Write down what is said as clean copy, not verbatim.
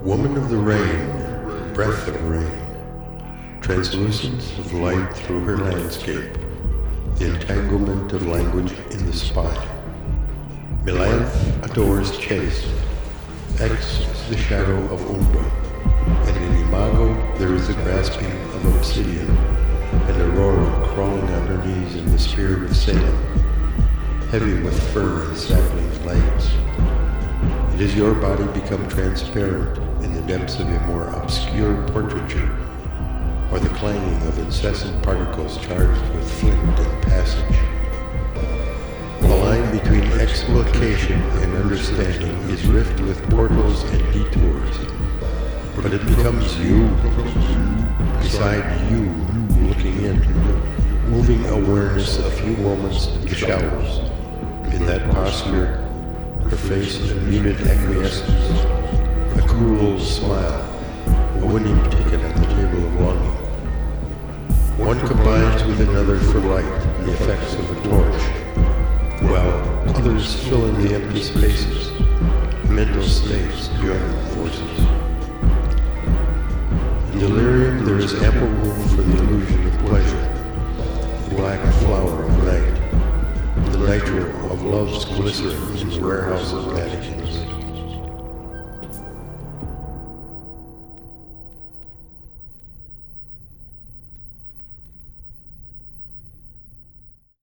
Woman of the rain, breath of rain, translucence of light through her landscape, the entanglement of language in the spine. Melanth adores chaste, X is the shadow of Umbra, and in Imago there is the grasping of obsidian, and Aurora crawling on her knees in the spirit of Salem, heavy with fur and sapling legs. It is your body become transparent in the depths of a more obscure portraiture, or the clanging of incessant particles charged with flint and passage. The line between explication and understanding is rift with portals and detours, but it becomes you, beside you, looking in, moving awareness a few moments to the shadows. In that posture, her face a muted acquiescence, a cool smile, a winning ticket at the table of longing. One combines with another for light, the effects of a torch, while others fill in the empty spaces, mental states, joining forces. In delirium there is ample room for the illusion of pleasure, the black flower of night, the nitro of love's glycerin in the warehouse of mannequins.